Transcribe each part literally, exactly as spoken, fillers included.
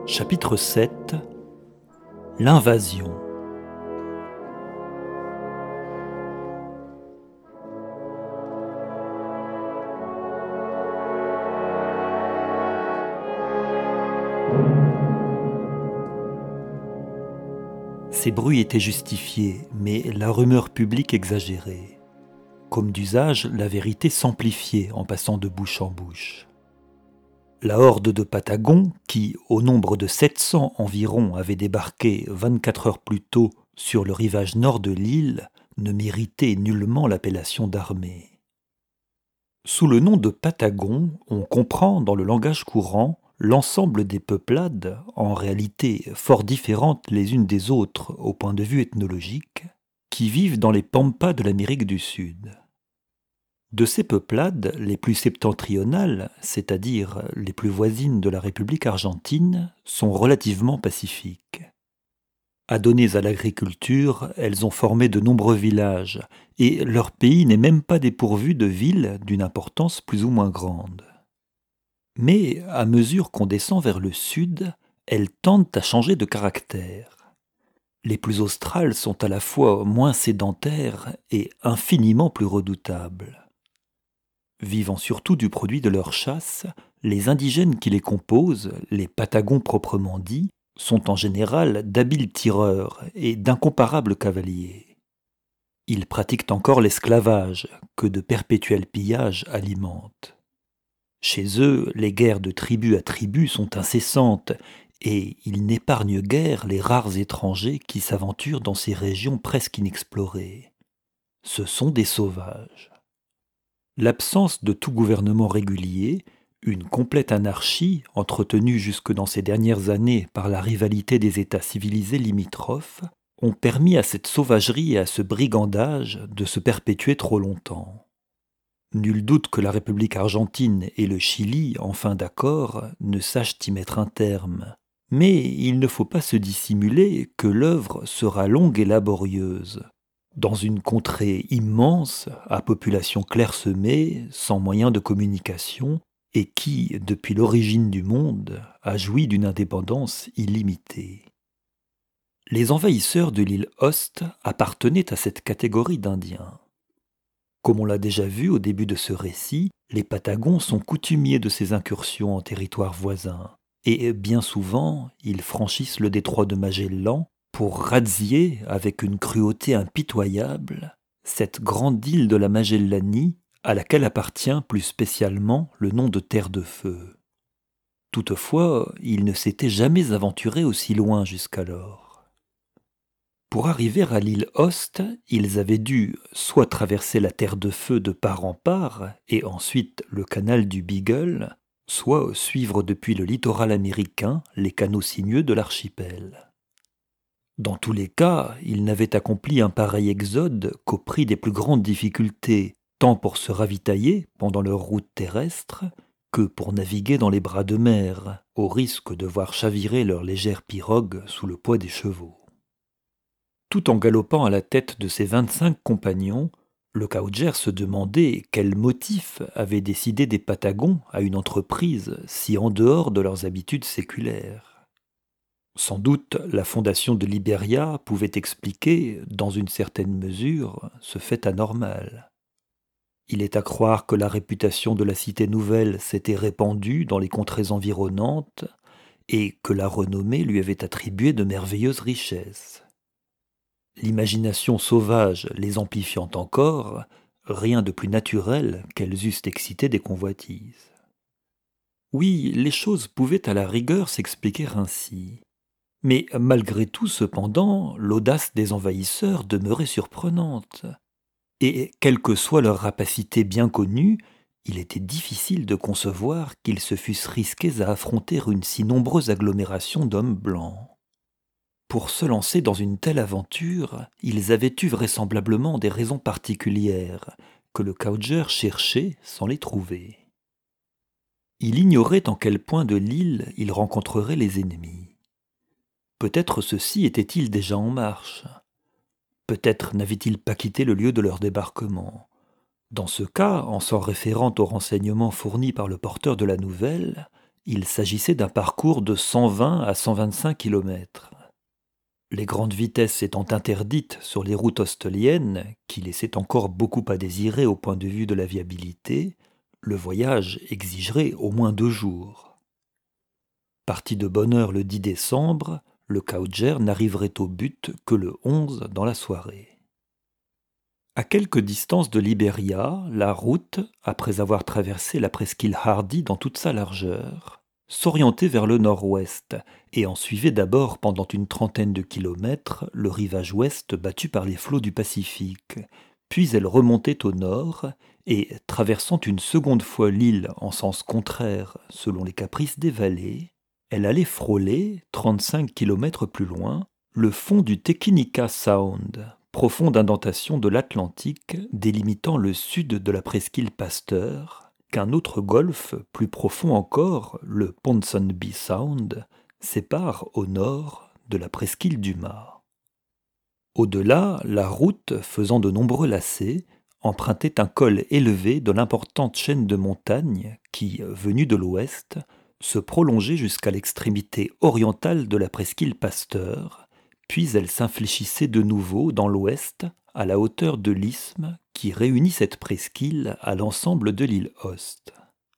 Chapitre sept. L'invasion. Ces bruits étaient justifiés, mais la rumeur publique exagérée. Comme d'usage, la vérité s'amplifiait en passant de bouche en bouche. La horde de Patagons, qui, au nombre de sept cents environ, avait débarqué vingt-quatre heures plus tôt sur le rivage nord de l'île, ne méritait nullement l'appellation d'armée. Sous le nom de Patagons, on comprend dans le langage courant l'ensemble des peuplades, en réalité fort différentes les unes des autres au point de vue ethnologique, qui vivent dans les pampas de l'Amérique du Sud. De ces peuplades, les plus septentrionales, c'est-à-dire les plus voisines de la République argentine, sont relativement pacifiques. Adonnées à l'agriculture, elles ont formé de nombreux villages, et leur pays n'est même pas dépourvu de villes d'une importance plus ou moins grande. Mais, à mesure qu'on descend vers le sud, elles tendent à changer de caractère. Les plus australes sont à la fois moins sédentaires et infiniment plus redoutables. Vivant surtout du produit de leur chasse, les indigènes qui les composent, les Patagons proprement dits, sont en général d'habiles tireurs et d'incomparables cavaliers. Ils pratiquent encore l'esclavage, que de perpétuels pillages alimentent. Chez eux, les guerres de tribu à tribu sont incessantes, et ils n'épargnent guère les rares étrangers qui s'aventurent dans ces régions presque inexplorées. Ce sont des sauvages. L'absence de tout gouvernement régulier, une complète anarchie, entretenue jusque dans ces dernières années par la rivalité des États civilisés limitrophes, ont permis à cette sauvagerie et à ce brigandage de se perpétuer trop longtemps. Nul doute que la République argentine et le Chili, enfin d'accord, ne sachent y mettre un terme. Mais il ne faut pas se dissimuler que l'œuvre sera longue et laborieuse. Dans une contrée immense, à population clairsemée, sans moyens de communication, et qui, depuis l'origine du monde, a joui d'une indépendance illimitée. Les envahisseurs de l'île Hoste appartenaient à cette catégorie d'Indiens. Comme on l'a déjà vu au début de ce récit, les Patagons sont coutumiers de ces incursions en territoire voisin, et bien souvent, ils franchissent le détroit de Magellan pour razzier, avec une cruauté impitoyable, cette grande île de la Magellanie, à laquelle appartient plus spécialement le nom de Terre de Feu. Toutefois, ils ne s'étaient jamais aventurés aussi loin jusqu'alors. Pour arriver à l'île Hoste, ils avaient dû soit traverser la Terre de Feu de part en part, et ensuite le canal du Beagle, soit suivre depuis le littoral américain les canaux sinueux de l'archipel. Dans tous les cas, ils n'avaient accompli un pareil exode qu'au prix des plus grandes difficultés, tant pour se ravitailler pendant leur route terrestre, que pour naviguer dans les bras de mer, au risque de voir chavirer leur légère pirogue sous le poids des chevaux. Tout en galopant à la tête de ses vingt-cinq compagnons, le Cauger se demandait quel motif avait décidé des Patagons à une entreprise si en dehors de leurs habitudes séculaires. Sans doute, la fondation de Liberia pouvait expliquer, dans une certaine mesure, ce fait anormal. Il est à croire que la réputation de la cité nouvelle s'était répandue dans les contrées environnantes et que la renommée lui avait attribué de merveilleuses richesses. L'imagination sauvage les amplifiant encore, rien de plus naturel qu'elles eussent excité des convoitises. Oui, les choses pouvaient à la rigueur s'expliquer ainsi. Mais malgré tout, cependant, l'audace des envahisseurs demeurait surprenante. Et quelle que soit leur rapacité bien connue, il était difficile de concevoir qu'ils se fussent risqués à affronter une si nombreuse agglomération d'hommes blancs. Pour se lancer dans une telle aventure, ils avaient eu vraisemblablement des raisons particulières, que le Cauger cherchait sans les trouver. Il ignorait en quel point de l'île il rencontrerait les ennemis. Peut-être ceux-ci étaient-ils déjà en marche. Peut-être n'avaient-ils pas quitté le lieu de leur débarquement. Dans ce cas, en s'en référant aux renseignements fournis par le porteur de la nouvelle, il s'agissait d'un parcours de cent vingt à cent vingt-cinq kilomètres. Les grandes vitesses étant interdites sur les routes osteliennes, qui laissaient encore beaucoup à désirer au point de vue de la viabilité, le voyage exigerait au moins deux jours. Parti de bonne heure le dix décembre, le Cowger n'arriverait au but que le onze dans la soirée. À quelque distance de Liberia, la route, après avoir traversé la presqu'île Hardy dans toute sa largeur, s'orientait vers le nord-ouest et en suivait d'abord pendant une trentaine de kilomètres le rivage ouest battu par les flots du Pacifique, puis elle remontait au nord et, traversant une seconde fois l'île en sens contraire selon les caprices des vallées, elle allait frôler, trente-cinq kilomètres plus loin, le fond du Tekinika Sound, profonde indentation de l'Atlantique délimitant le sud de la presqu'île Pasteur, qu'un autre golfe, plus profond encore, le Ponsonby Sound, sépare au nord de la presqu'île du Mât. Au-delà, la route, faisant de nombreux lacets, empruntait un col élevé de l'importante chaîne de montagnes qui, venue de l'ouest, se prolongeait jusqu'à l'extrémité orientale de la presqu'île Pasteur, puis elle s'infléchissait de nouveau dans l'ouest à la hauteur de l'isthme qui réunit cette presqu'île à l'ensemble de l'île Host.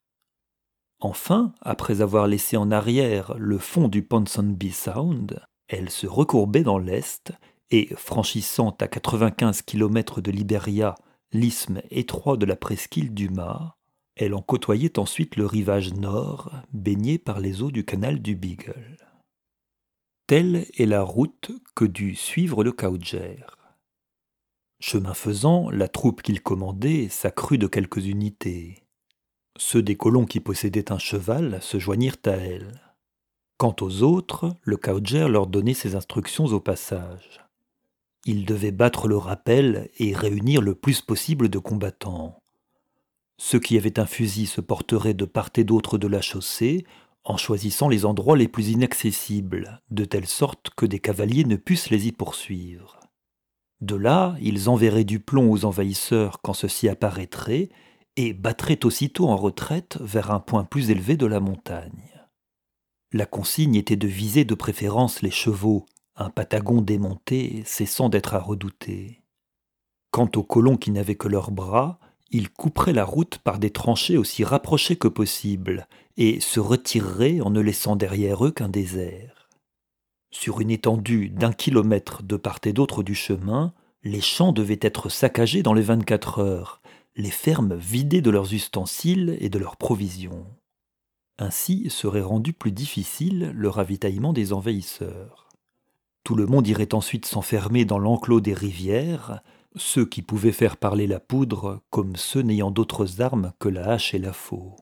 Enfin, après avoir laissé en arrière le fond du Ponsonby Sound, elle se recourbait dans l'est et, franchissant à quatre-vingt-quinze kilomètres de Liberia l'isthme étroit de la presqu'île du Mât, elle en côtoyait ensuite le rivage nord, baigné par les eaux du canal du Beagle. Telle est la route que dut suivre le Cowger. Chemin faisant, la troupe qu'il commandait s'accrut de quelques unités. Ceux des colons qui possédaient un cheval se joignirent à elle. Quant aux autres, le Cowger leur donnait ses instructions au passage. Ils devaient battre le rappel et réunir le plus possible de combattants. Ceux qui avaient un fusil se porteraient de part et d'autre de la chaussée, en choisissant les endroits les plus inaccessibles, de telle sorte que des cavaliers ne pussent les y poursuivre. De là, ils enverraient du plomb aux envahisseurs quand ceux-ci apparaîtraient et battraient aussitôt en retraite vers un point plus élevé de la montagne. La consigne était de viser de préférence les chevaux, un patagon démonté cessant d'être à redouter. Quant aux colons qui n'avaient que leurs bras, ils couperaient la route par des tranchées aussi rapprochées que possible et se retireraient en ne laissant derrière eux qu'un désert. Sur une étendue d'un kilomètre de part et d'autre du chemin, les champs devaient être saccagés dans les vingt-quatre heures, les fermes vidées de leurs ustensiles et de leurs provisions. Ainsi serait rendu plus difficile le ravitaillement des envahisseurs. Tout le monde irait ensuite s'enfermer dans l'enclos des rivières, ceux qui pouvaient faire parler la poudre comme ceux n'ayant d'autres armes que la hache et la faux.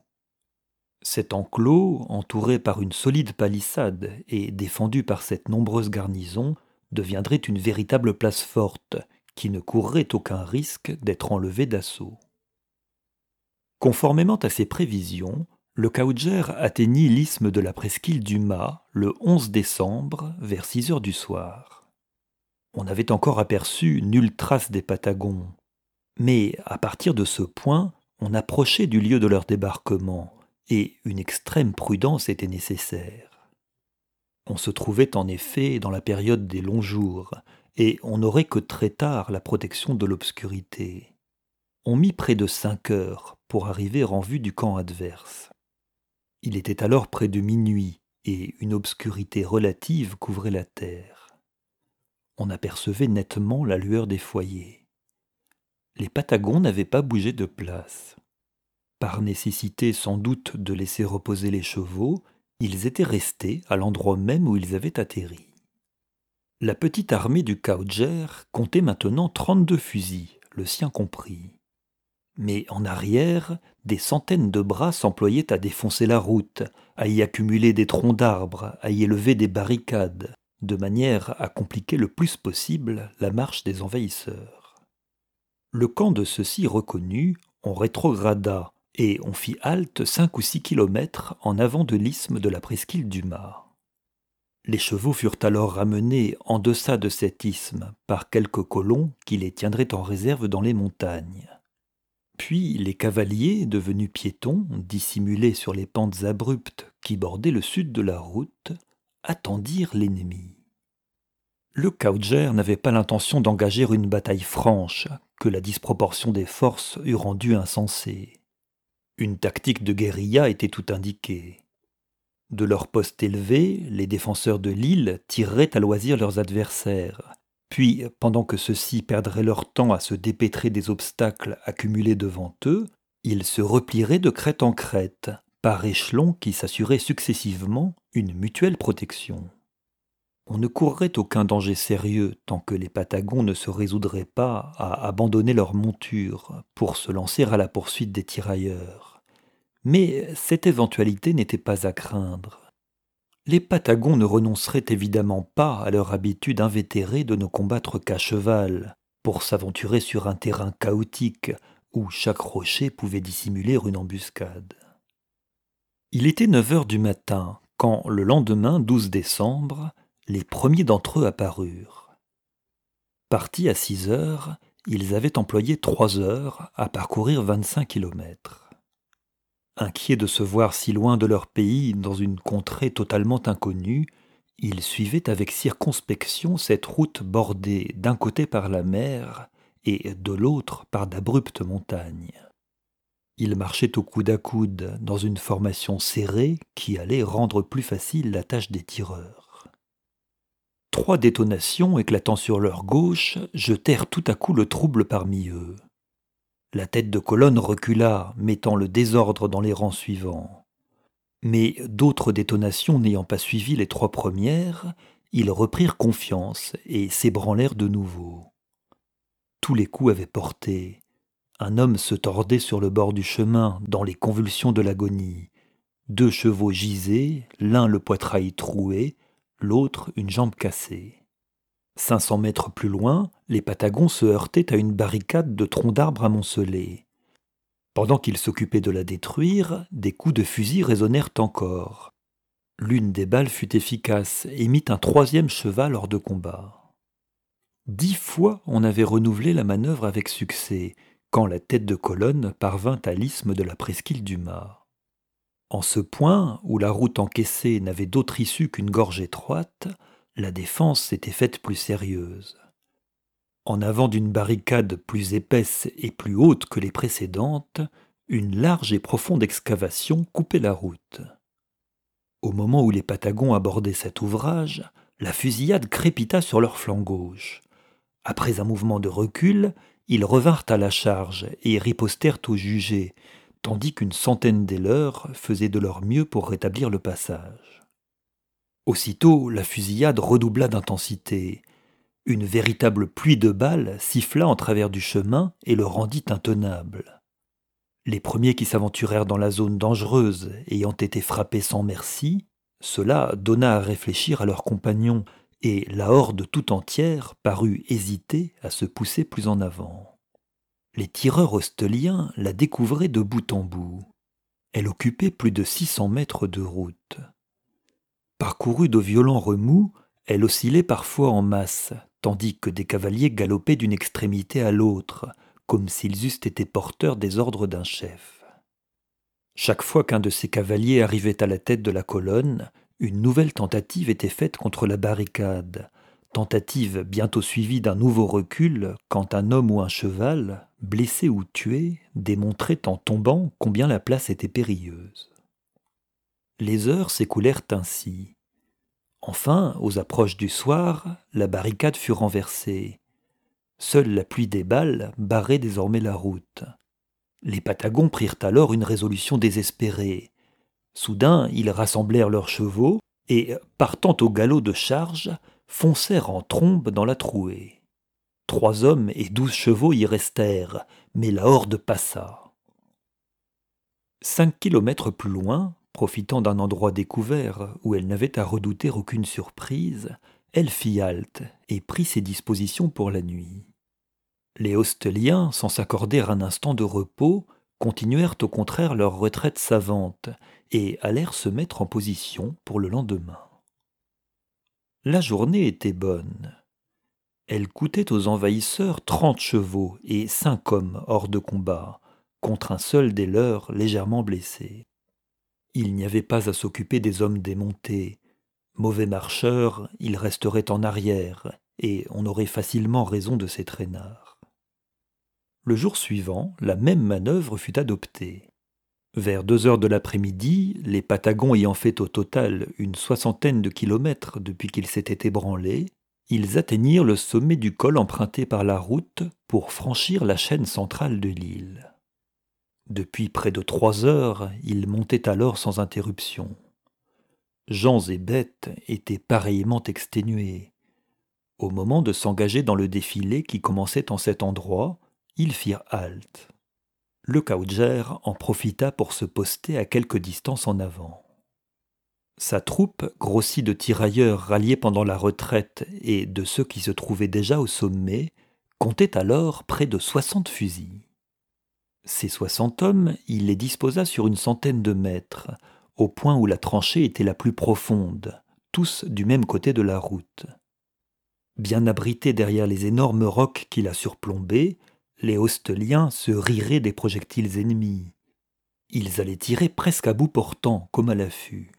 Cet enclos, entouré par une solide palissade et défendu par cette nombreuse garnison, deviendrait une véritable place forte, qui ne courrait aucun risque d'être enlevé d'assaut. Conformément à ses prévisions, le Cowger atteignit l'isthme de la presqu'île du Mât le onze décembre vers six heures du soir. On n'avait encore aperçu nulle trace des Patagons, mais à partir de ce point, on approchait du lieu de leur débarquement, et une extrême prudence était nécessaire. On se trouvait en effet dans la période des longs jours, et on n'aurait que très tard la protection de l'obscurité. On mit près de cinq heures pour arriver en vue du camp adverse. Il était alors près de minuit, et une obscurité relative couvrait la terre. On apercevait nettement la lueur des foyers. Les Patagons n'avaient pas bougé de place. Par nécessité sans doute de laisser reposer les chevaux, ils étaient restés à l'endroit même où ils avaient atterri. La petite armée du Cowger comptait maintenant trente-deux fusils, le sien compris. Mais en arrière, des centaines de bras s'employaient à défoncer la route, à y accumuler des troncs d'arbres, à y élever des barricades, de manière à compliquer le plus possible la marche des envahisseurs. Le camp de ceux-ci reconnu, on rétrograda, et on fit halte cinq ou six kilomètres en avant de l'isthme de la presqu'île du Mât. Les chevaux furent alors ramenés en deçà de cet isthme par quelques colons qui les tiendraient en réserve dans les montagnes. Puis les cavaliers, devenus piétons, dissimulés sur les pentes abruptes qui bordaient le sud de la route, attendirent l'ennemi. Le Kaujer n'avait pas l'intention d'engager une bataille franche, que la disproportion des forces eût rendue insensée. Une tactique de guérilla était tout indiquée. De leur poste élevé, les défenseurs de l'île tireraient à loisir leurs adversaires, puis, pendant que ceux-ci perdraient leur temps à se dépêtrer des obstacles accumulés devant eux, ils se replieraient de crête en crête, par échelons qui s'assuraient successivement une mutuelle protection. On ne courrait aucun danger sérieux tant que les Patagons ne se résoudraient pas à abandonner leur monture pour se lancer à la poursuite des tirailleurs. Mais cette éventualité n'était pas à craindre. Les Patagons ne renonceraient évidemment pas à leur habitude invétérée de ne combattre qu'à cheval, pour s'aventurer sur un terrain chaotique où chaque rocher pouvait dissimuler une embuscade. Il était neuf heures du matin quand, le lendemain douze décembre, les premiers d'entre eux apparurent. Partis à six heures, ils avaient employé trois heures à parcourir vingt-cinq kilomètres. Inquiets de se voir si loin de leur pays, dans une contrée totalement inconnue, ils suivaient avec circonspection cette route bordée d'un côté par la mer et de l'autre par d'abruptes montagnes. Ils marchaient au coude à coude, dans une formation serrée qui allait rendre plus facile la tâche des tireurs. Trois détonations éclatant sur leur gauche jetèrent tout à coup le trouble parmi eux. La tête de colonne recula, mettant le désordre dans les rangs suivants. Mais d'autres détonations n'ayant pas suivi les trois premières, ils reprirent confiance et s'ébranlèrent de nouveau. Tous les coups avaient porté. Un homme se tordait sur le bord du chemin, dans les convulsions de l'agonie. Deux chevaux gisaient, l'un le poitrail troué, l'autre une jambe cassée. Cinq cents mètres plus loin, les Patagons se heurtaient à une barricade de troncs d'arbres amoncelés. Pendant qu'ils s'occupaient de la détruire, des coups de fusil résonnèrent encore. L'une des balles fut efficace et mit un troisième cheval hors de combat. Dix fois on avait renouvelé la manœuvre avec succès, quand la tête de colonne parvint à l'isthme de la presqu'île du Mât. En ce point, où la route encaissée n'avait d'autre issue qu'une gorge étroite, la défense s'était faite plus sérieuse. En avant d'une barricade plus épaisse et plus haute que les précédentes, une large et profonde excavation coupait la route. Au moment où les Patagons abordaient cet ouvrage, la fusillade crépita sur leur flanc gauche. Après un mouvement de recul, ils revinrent à la charge et ripostèrent au jugé, tandis qu'une centaine des leurs faisaient de leur mieux pour rétablir le passage. Aussitôt, la fusillade redoubla d'intensité. Une véritable pluie de balles siffla en travers du chemin et le rendit intenable. Les premiers qui s'aventurèrent dans la zone dangereuse ayant été frappés sans merci, cela donna à réfléchir à leurs compagnons et la horde tout entière parut hésiter à se pousser plus en avant. Les tireurs osteliens la découvraient de bout en bout. Elle occupait plus de six cents mètres de route. Parcourue de violents remous, elle oscillait parfois en masse, tandis que des cavaliers galopaient d'une extrémité à l'autre, comme s'ils eussent été porteurs des ordres d'un chef. Chaque fois qu'un de ces cavaliers arrivait à la tête de la colonne, une nouvelle tentative était faite contre la barricade, tentative bientôt suivie d'un nouveau recul quand un homme ou un cheval, blessé ou tué, démontrait en tombant combien la place était périlleuse. Les heures s'écoulèrent ainsi. Enfin, aux approches du soir, la barricade fut renversée. Seule la pluie des balles barrait désormais la route. Les Patagons prirent alors une résolution désespérée. Soudain, ils rassemblèrent leurs chevaux et, partant au galop de charge, foncèrent en trombe dans la trouée. Trois hommes et douze chevaux y restèrent, mais la horde passa. Cinq kilomètres plus loin, profitant d'un endroit découvert où elle n'avait à redouter aucune surprise, elle fit halte et prit ses dispositions pour la nuit. Les Osteliens, sans s'accorder un instant de repos, continuèrent au contraire leur retraite savante et allèrent se mettre en position pour le lendemain. La journée était bonne. Elle coûtait aux envahisseurs trente chevaux et cinq hommes hors de combat, contre un seul des leurs légèrement blessé. Il n'y avait pas à s'occuper des hommes démontés. Mauvais marcheurs, ils resteraient en arrière, et on aurait facilement raison de ces traînards. Le jour suivant, la même manœuvre fut adoptée. Vers deux heures de l'après-midi, les Patagons ayant fait au total une soixantaine de kilomètres depuis qu'ils s'étaient ébranlés, ils atteignirent le sommet du col emprunté par la route pour franchir la chaîne centrale de l'île. Depuis près de trois heures, ils montaient alors sans interruption. Gens et bêtes étaient pareillement exténués. Au moment de s'engager dans le défilé qui commençait en cet endroit, ils firent halte. Le Khaoudjer en profita pour se poster à quelque distance en avant. Sa troupe, grossie de tirailleurs ralliés pendant la retraite et de ceux qui se trouvaient déjà au sommet, comptait alors près de soixante fusils. Ces soixante hommes, il les disposa sur une centaine de mètres, au point où la tranchée était la plus profonde, tous du même côté de la route. Bien abrités derrière les énormes rocs qui la surplombaient, les hosteliens se riraient des projectiles ennemis. Ils allaient tirer presque à bout portant, comme à l'affût.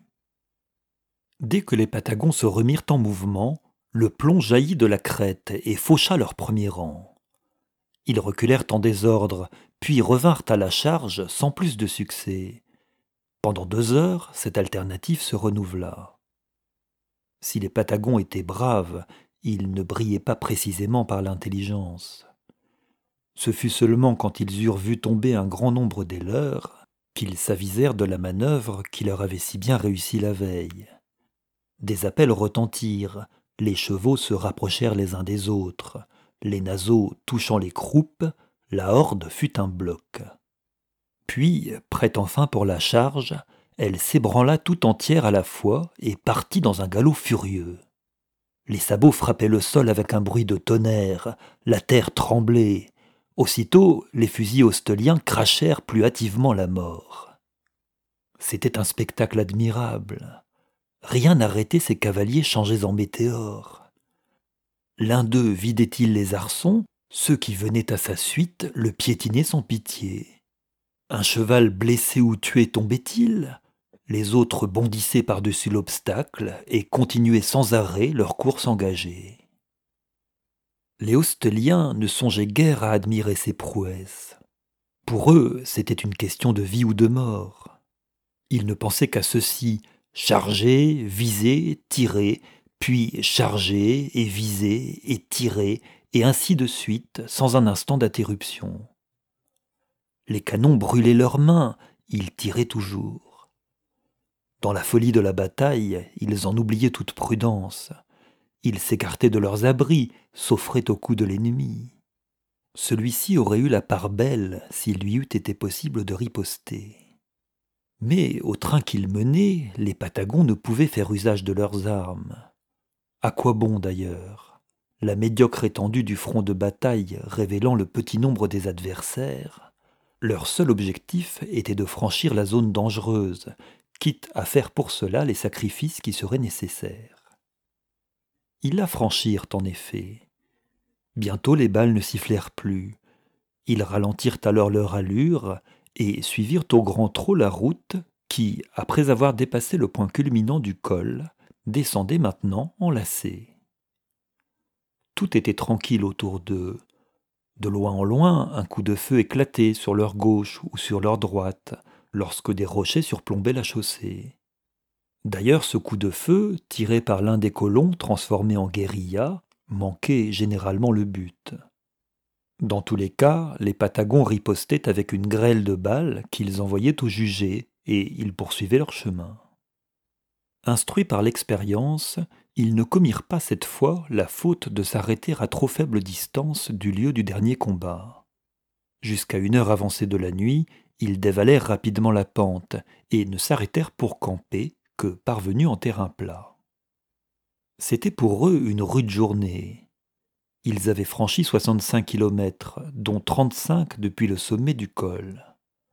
Dès que les Patagons se remirent en mouvement, le plomb jaillit de la crête et faucha leur premier rang. Ils reculèrent en désordre, puis revinrent à la charge sans plus de succès. Pendant deux heures, cette alternative se renouvela. Si les Patagons étaient braves, ils ne brillaient pas précisément par l'intelligence. Ce fut seulement quand ils eurent vu tomber un grand nombre des leurs qu'ils s'avisèrent de la manœuvre qui leur avait si bien réussi la veille. Des appels retentirent, les chevaux se rapprochèrent les uns des autres, les naseaux touchant les croupes, la horde fut un bloc. Puis, prête enfin pour la charge, elle s'ébranla tout entière à la fois et partit dans un galop furieux. Les sabots frappaient le sol avec un bruit de tonnerre, la terre tremblait. Aussitôt, les fusils hosteliens crachèrent plus hâtivement la mort. C'était un spectacle admirable. Rien n'arrêtait ces cavaliers changés en météores. L'un d'eux vidait-il les arçons, ceux qui venaient à sa suite le piétinaient sans pitié. Un cheval blessé ou tué tombait-il? Les autres bondissaient par-dessus l'obstacle et continuaient sans arrêt leur course engagée. Les hosteliens ne songeaient guère à admirer ces prouesses. Pour eux, c'était une question de vie ou de mort. Ils ne pensaient qu'à ceci: charger, viser, tirer, puis charger et viser et tirer, et ainsi de suite, sans un instant d'interruption. Les canons brûlaient leurs mains, ils tiraient toujours. Dans la folie de la bataille, ils en oubliaient toute prudence. Ils s'écartaient de leurs abris, s'offraient au coup de l'ennemi. Celui-ci aurait eu la part belle s'il lui eût été possible de riposter. Mais au train qu'ils menaient, les Patagons ne pouvaient faire usage de leurs armes. À quoi bon d'ailleurs? La médiocre étendue du front de bataille révélant le petit nombre des adversaires, leur seul objectif était de franchir la zone dangereuse, quitte à faire pour cela les sacrifices qui seraient nécessaires. Ils la franchirent en effet. Bientôt les balles ne sifflèrent plus. Ils ralentirent alors leur allure et suivirent au grand trot la route qui, après avoir dépassé le point culminant du col, descendait maintenant en lacet. Tout était tranquille autour d'eux. De loin en loin, un coup de feu éclatait sur leur gauche ou sur leur droite, lorsque des rochers surplombaient la chaussée. D'ailleurs, ce coup de feu, tiré par l'un des colons transformé en guérilla, manquait généralement le but. Dans tous les cas, les Patagons ripostaient avec une grêle de balles qu'ils envoyaient aux jugés, et ils poursuivaient leur chemin. Instruits par l'expérience, ils ne commirent pas cette fois la faute de s'arrêter à trop faible distance du lieu du dernier combat. Jusqu'à une heure avancée de la nuit, ils dévalèrent rapidement la pente et ne s'arrêtèrent pour camper que parvenus en terrain plat. C'était pour eux une rude journée. Ils avaient franchi soixante-cinq kilomètres, dont trente-cinq depuis le sommet du col.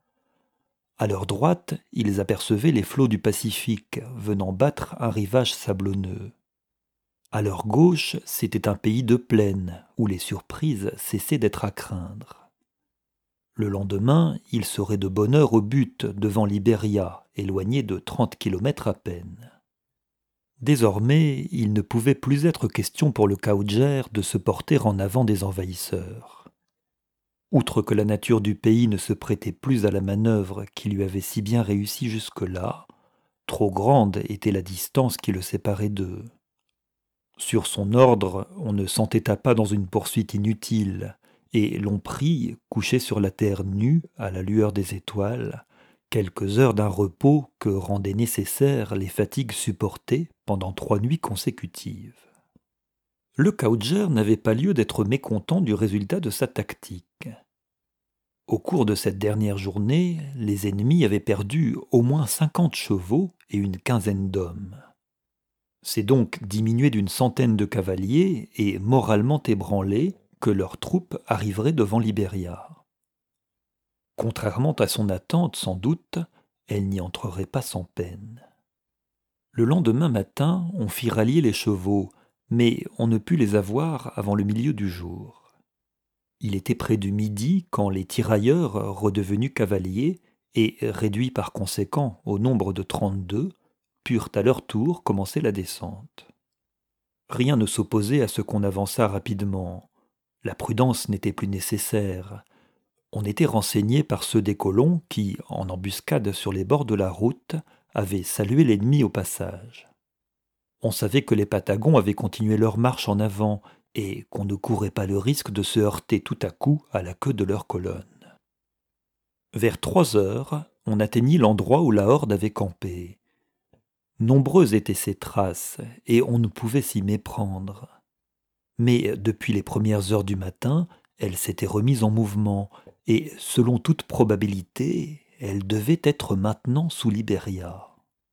À leur droite, ils apercevaient les flots du Pacifique venant battre un rivage sablonneux. À leur gauche, c'était un pays de plaine où les surprises cessaient d'être à craindre. Le lendemain, il serait de bonne heure au but devant Liberia, éloigné de trente kilomètres à peine. Désormais, il ne pouvait plus être question pour le Khaoujer de se porter en avant des envahisseurs. Outre que la nature du pays ne se prêtait plus à la manœuvre qui lui avait si bien réussi jusque-là, trop grande était la distance qui le séparait d'eux. Sur son ordre, on ne s'entêta pas dans une poursuite inutile, et l'on prit, couché sur la terre nue, à la lueur des étoiles, quelques heures d'un repos que rendaient nécessaires les fatigues supportées pendant trois nuits consécutives. Le Khaoujer n'avait pas lieu d'être mécontent du résultat de sa tactique. Au cours de cette dernière journée, les ennemis avaient perdu au moins cinquante chevaux et une quinzaine d'hommes. C'est donc diminué d'une centaine de cavaliers et moralement ébranlés que leurs troupes arriveraient devant Liberia. Contrairement à son attente, sans doute, elle n'y entrerait pas sans peine. Le lendemain matin, on fit rallier les chevaux, mais on ne put les avoir avant le milieu du jour. Il était près du midi quand les tirailleurs, redevenus cavaliers, et réduits par conséquent au nombre de trente-deux, purent à leur tour commencer la descente. Rien ne s'opposait à ce qu'on avançât rapidement. La prudence n'était plus nécessaire. On était renseigné par ceux des colons qui, en embuscade sur les bords de la route, avaient salué l'ennemi au passage. On savait que les Patagons avaient continué leur marche en avant et qu'on ne courait pas le risque de se heurter tout à coup à la queue de leur colonne. Vers trois heures, on atteignit l'endroit où la horde avait campé. Nombreuses étaient ces traces, et on ne pouvait s'y méprendre. Mais depuis les premières heures du matin, elle s'était remise en mouvement, et selon toute probabilité, elle devait être maintenant sous Liberia.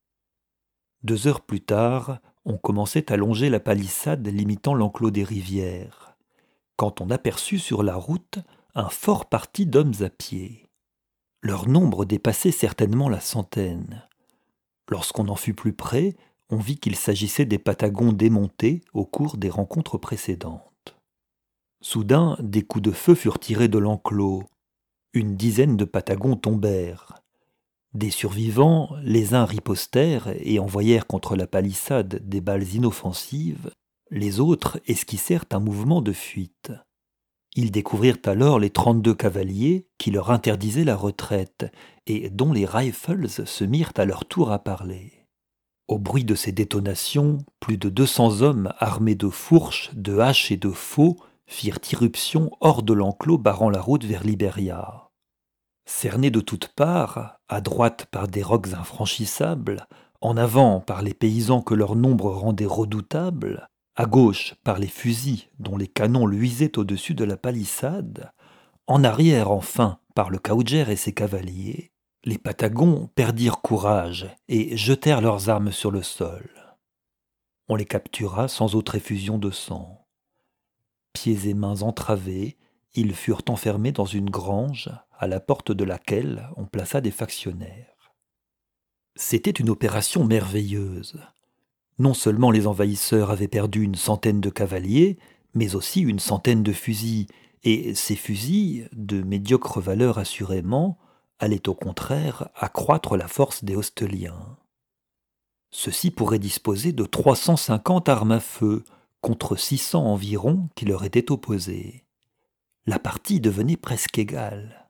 Deux heures plus tard, on commençait à longer la palissade limitant l'enclos des rivières, quand on aperçut sur la route un fort parti d'hommes à pied. Leur nombre dépassait certainement la centaine. Lorsqu'on en fut plus près, on vit qu'il s'agissait des Patagons démontés au cours des rencontres précédentes. Soudain, des coups de feu furent tirés de l'enclos. Une dizaine de Patagons tombèrent. Des survivants, les uns ripostèrent et envoyèrent contre la palissade des balles inoffensives, les autres esquissèrent un mouvement de fuite. Ils découvrirent alors les trente-deux cavaliers qui leur interdisaient la retraite et dont les rifles se mirent à leur tour à parler. Au bruit de ces détonations, plus de deux cents hommes armés de fourches, de haches et de faux firent irruption hors de l'enclos barrant la route vers Liberia. Cernés de toutes parts, à droite par des rocs infranchissables, en avant par les paysans que leur nombre rendait redoutables, à gauche par les fusils dont les canons luisaient au-dessus de la palissade, en arrière enfin par le Khaoujer et ses cavaliers, les Patagons perdirent courage et jetèrent leurs armes sur le sol. On les captura sans autre effusion de sang. Pieds et mains entravés, ils furent enfermés dans une grange à la porte de laquelle on plaça des factionnaires. C'était une opération merveilleuse. Non seulement les envahisseurs avaient perdu une centaine de cavaliers, mais aussi une centaine de fusils, et ces fusils, de médiocre valeur assurément, allaient au contraire accroître la force des Hosteliens. Ceux-ci pourraient disposer de trois cent cinquante armes à feu, contre six cents environ qui leur étaient opposées. La partie devenait presque égale.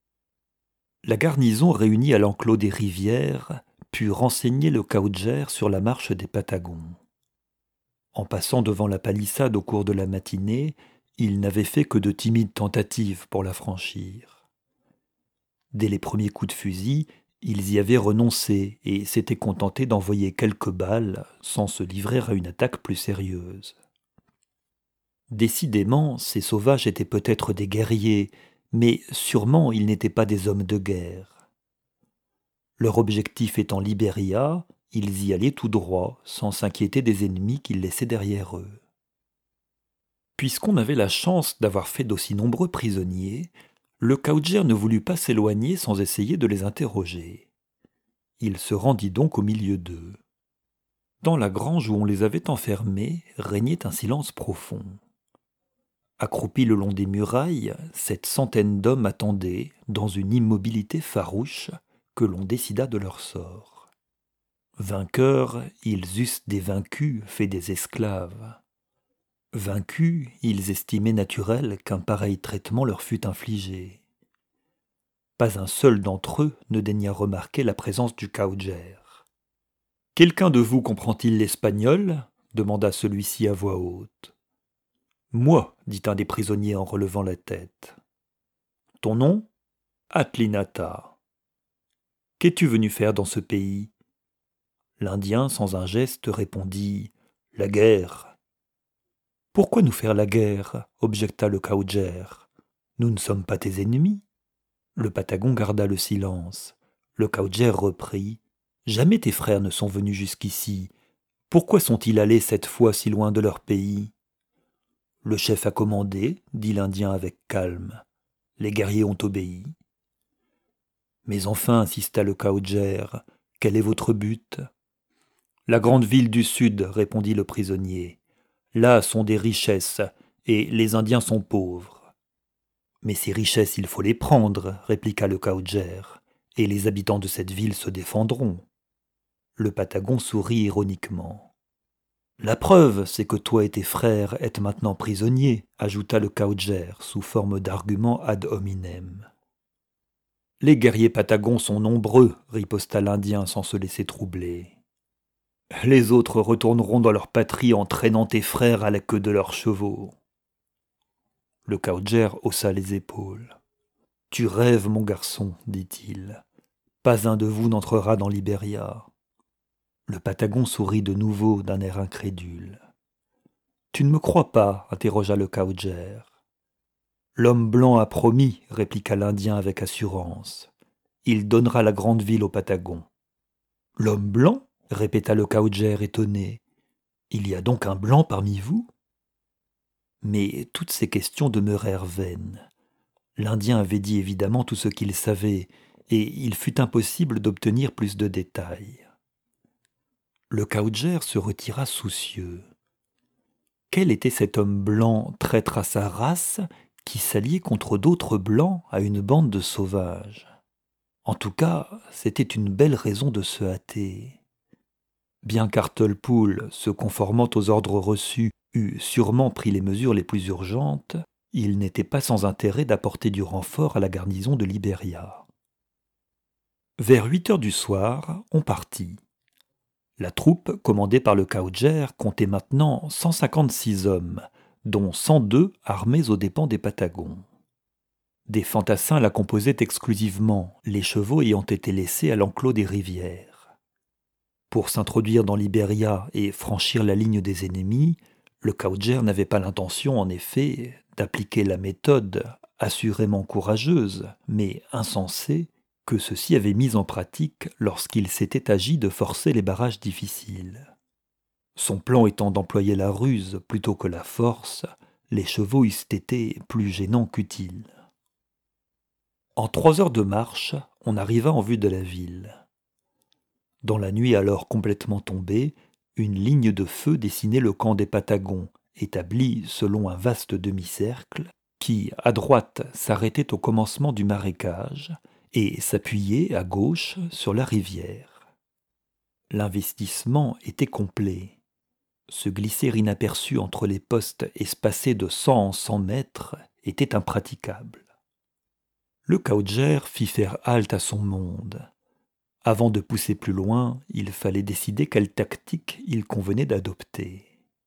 La garnison réunie à l'enclos des rivières put renseigner le Khaoujer sur la marche des Patagons. En passant devant la palissade au cours de la matinée, ils n'avaient fait que de timides tentatives pour la franchir. Dès les premiers coups de fusil, ils y avaient renoncé et s'étaient contentés d'envoyer quelques balles sans se livrer à une attaque plus sérieuse. Décidément, ces sauvages étaient peut-être des guerriers, mais sûrement ils n'étaient pas des hommes de guerre. Leur objectif étant Liberia, ils y allaient tout droit, sans s'inquiéter des ennemis qu'ils laissaient derrière eux. Puisqu'on avait la chance d'avoir fait d'aussi nombreux prisonniers, le Khaoujer ne voulut pas s'éloigner sans essayer de les interroger. Il se rendit donc au milieu d'eux. Dans la grange où on les avait enfermés régnait un silence profond. Accroupis le long des murailles, cette centaine d'hommes attendaient, dans une immobilité farouche, que l'on décidât de leur sort. Vainqueurs, ils eussent des vaincus fait des esclaves. Vaincus, ils estimaient naturel qu'un pareil traitement leur fût infligé. Pas un seul d'entre eux ne daigna remarquer la présence du Khaoudjer. « Quelqu'un de vous comprend-il l'espagnol » demanda celui-ci à voix haute. « Moi, » dit un des prisonniers en relevant la tête. « Ton nom ?»« Atlinata. »« Qu'es-tu venu faire dans ce pays ?» L'Indien, sans un geste, répondit « La guerre. »« Pourquoi nous faire la guerre ?» objecta le Khaoudjer. « Nous ne sommes pas tes ennemis. » Le Patagon garda le silence. Le Khaoudjer reprit. « Jamais tes frères ne sont venus jusqu'ici. Pourquoi sont-ils allés cette fois si loin de leur pays ?» « Le chef a commandé, » dit l'Indien avec calme. « Les guerriers ont obéi. »« Mais enfin, » insista le Khaoudjer, « quel est votre but ?»« La grande ville du sud, » répondit le prisonnier. « Là sont des richesses, et les Indiens sont pauvres. »« Mais ces richesses, il faut les prendre, » répliqua le Khaoudjer, « et les habitants de cette ville se défendront. » Le Patagon sourit ironiquement. « La preuve, c'est que toi et tes frères êtes maintenant prisonniers, » ajouta le Khaoudjer sous forme d'argument ad hominem. « Les guerriers patagons sont nombreux, » riposta l'Indien sans se laisser troubler. « Les autres retourneront dans leur patrie en traînant tes frères à la queue de leurs chevaux. » Le Khaoudjer haussa les épaules. « Tu rêves, mon garçon, dit-il. Pas un de vous n'entrera dans Libéria. » Le Patagon sourit de nouveau d'un air incrédule. « Tu ne me crois pas ?» interrogea le Khaoudjer. « L'homme blanc a promis, » répliqua l'Indien avec assurance. « Il donnera la grande ville au Patagon. »« L'homme blanc ?» répéta le Khaoudjer étonné. « Il y a donc un blanc parmi vous ?» Mais toutes ces questions demeurèrent vaines. L'Indien avait dit évidemment tout ce qu'il savait, et il fut impossible d'obtenir plus de détails. Le Khaoudjer se retira soucieux. Quel était cet homme blanc, traître à sa race, qui s'alliait contre d'autres blancs à une bande de sauvages? En tout cas, c'était une belle raison de se hâter. Bien qu'Hartlepool, se conformant aux ordres reçus, eût sûrement pris les mesures les plus urgentes, il n'était pas sans intérêt d'apporter du renfort à la garnison de Libéria. Vers huit heures du soir, on partit. La troupe, commandée par le Khaoudjer, comptait maintenant cent cinquante-six hommes, dont cent deux armés aux dépens des Patagons. Des fantassins la composaient exclusivement, les chevaux ayant été laissés à l'enclos des rivières. Pour s'introduire dans Libéria et franchir la ligne des ennemis, le Khaoudjer n'avait pas l'intention, en effet, d'appliquer la méthode, assurément courageuse, mais insensée, que ceux-ci avaient mise en pratique lorsqu'il s'était agi de forcer les barrages difficiles. Son plan étant d'employer la ruse plutôt que la force, les chevaux eussent été plus gênants qu'utiles. En trois heures de marche, on arriva en vue de la ville. Dans la nuit alors complètement tombée, une ligne de feu dessinait le camp des Patagons, établi selon un vaste demi-cercle, qui, à droite, s'arrêtait au commencement du marécage, et s'appuyait à gauche sur la rivière. L'investissement était complet. Se glisser inaperçu entre les postes espacés de cent en cent mètres était impraticable. Le Khaoudjer fit faire halte à son monde. Avant de pousser plus loin, il fallait décider quelle tactique il convenait d'adopter.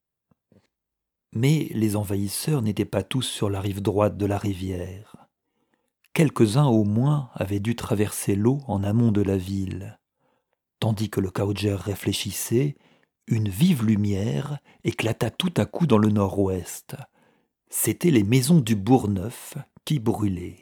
Mais les envahisseurs n'étaient pas tous sur la rive droite de la rivière. Quelques-uns au moins avaient dû traverser l'eau en amont de la ville. Tandis que le Khaoudjer réfléchissait, une vive lumière éclata tout à coup dans le nord-ouest. C'étaient les maisons du Bourgneuf qui brûlaient.